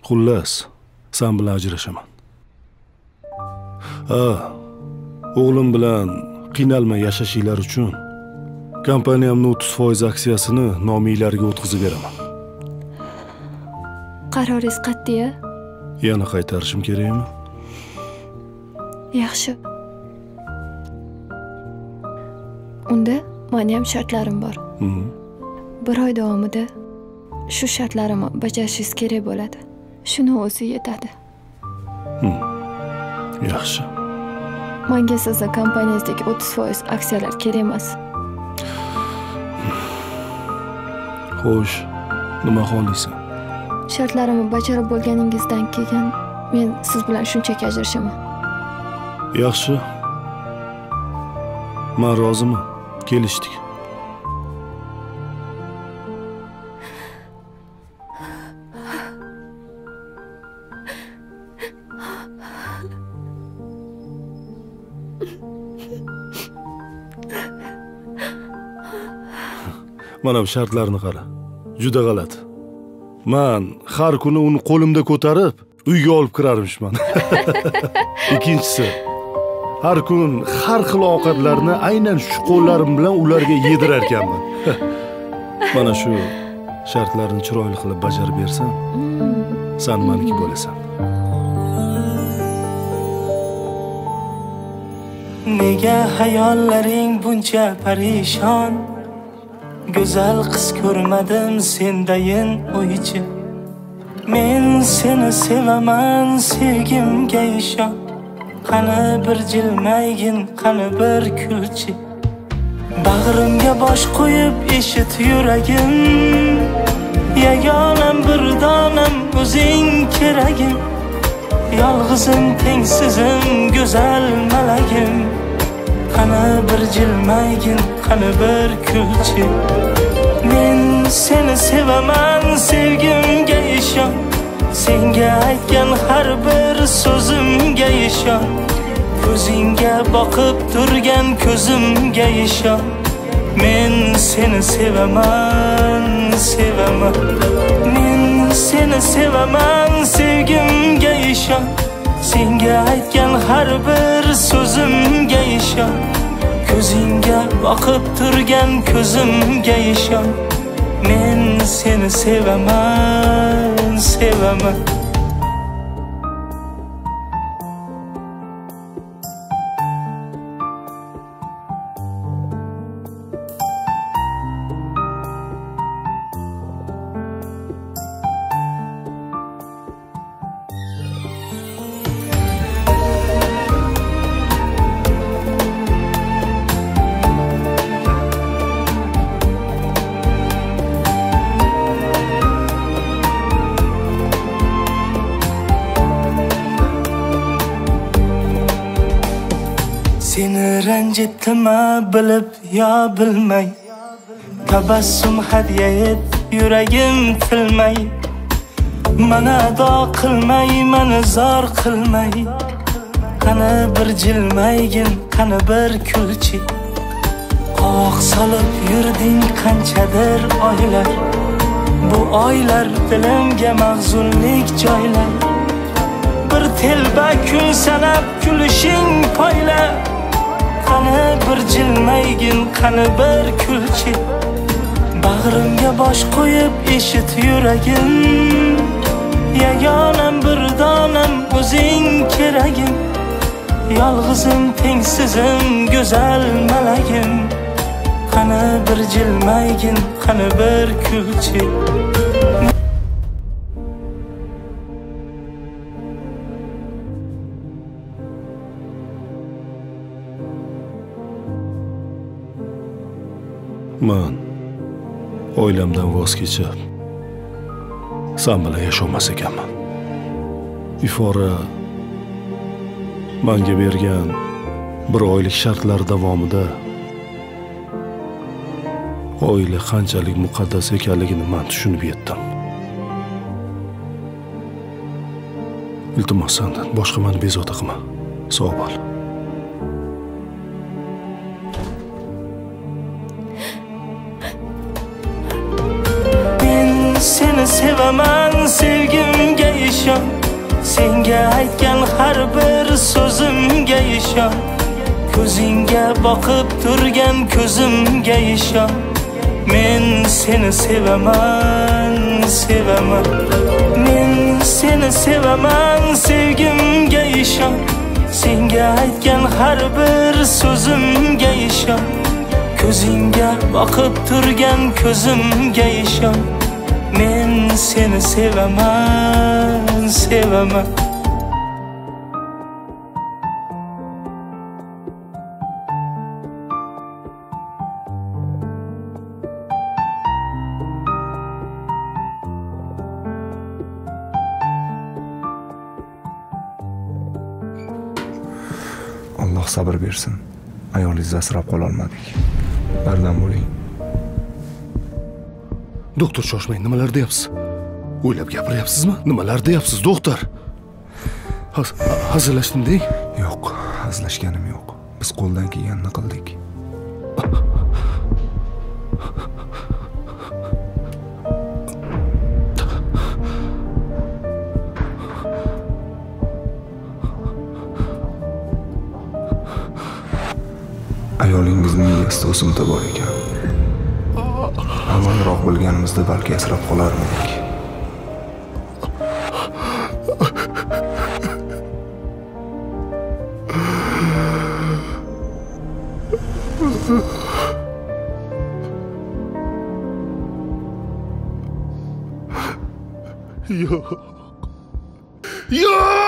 Xullas, sen bilan ajrashaman. O'g'lim bilan qiynalmay yashashinglar uchun kompaniyamning 30% aksiyasini nominglarga o'tkazib beraman. Qaroringiz qat'iy-a? Yana qaytarishim kerakmi? Yaxshi. Unda meni ham shartlarim bor. Bir oy davomida shu shartlarimni bajarishingiz kerak bo'ladi. Shuni o'zi yetadi. Yaxshi. Menga sizning kompaniyangizdagi 30% aksiyalar kerak emas. Xo'sh, nima xohlaysan? Shartlarimni bajarib bo'lganingizdan keyin men siz bilan shunchaki ajrashaman. Yaxshi. Men roziman. Kelishdik. Mana bu shartlarni qara. Juda g'alati. Men har kuni uni qo'limda ko'tarib, uyga olib kirarmishman. Ikkinchisi, har kun har xil ovqatlarni aynan shu qo'llarim bilan ularga yedirar ekanman. Mana shu shartlarni chiroyli qilib bajarib bersam, sen meniki bo'lasan. Nega hayollaring buncha parishon? Go'zal qiz ko'rmadim sendayin o'yichi. Men seni sevaman, sevgimga ishon. Qani bir jilmaygin, qani bir kulchi. Bag'rimga bosh qo'yib eshit yuragim. Yagonam bir donam o'zing keragim. Yolg'izim tengsizim, go'zal malagim. Qani bir jilmaygin, qani bir kulchi. Men seni sevaman, sevgimga ishon. Senga aytgan har bir so'zimga ishon. Ko'zingga boqib turgan ko'zimga ishon. Men seni sevaman, sevaman. Men seni sevaman, sevgimga ishon. Senga aytgan har bir so'zimga ishon. Ko'zingga boqib turgan ko'zimga ishon. Men seni sevaman, sevaman. Seni ranjitma bilib yo bilmay. Tabassum hadya et yuragim tilmay. Mana ado qilmay, mana zor qilmay. Qani bir jilmaygin, qani bir kulchi. Qoq solib yurding qanchadir oylar. Bu oylar dilimga mahzunlik joylar. Bir telba kun sanab kulishing poyla. Qani bir jilmaygin, qani bir kulchi. Bag'rimga bosh qo'yib eshit yuragim. Yagonam bir donam o'zing keragim. Yolg'izim tengsizim, go'zal malagim. Qani bir jilmaygin, qani bir kulchi. Men oilamdan voz kechib sen bilan yasholmas ekanman. Ifora menga bergan bir oylik shartlar davomida oila qanchalik muqaddas ekanligini men tushunib yetdim. Iltimos sendan boshqa meni bezovta qilma. Sog' bo'l. Seni sevaman, sevgimga ishon. ishon, senga aytgan har bir so'zimga ishon, ko'zingga boqib turgan ko'zimga ishon. Men seni sevaman, sevaman. Men seni sevaman, sevgimga ishon, senga aytgan har bir so'zimga ishon, ko'zingga boqib turgan ko'zimga ishon. Men seni sevaman, sevaman. Alloh sabr bersin. Ayolingizni asrab qola olmadik. Bardam bo'ling. Doktor, shoshmang, nimalar deyapsiz? O'ylab gapiryapsizmi? Nimalar deyapsiz, doktor? Hazillashdim deng. Yo'q, hazillashganim yo'q. Biz qo'ldan kelganini qildik. Ayolingizning miyasida o'simta bor ekan. Avvalroq bilganimizda balki asrab qolarmidik. Yo'q. Yo'q!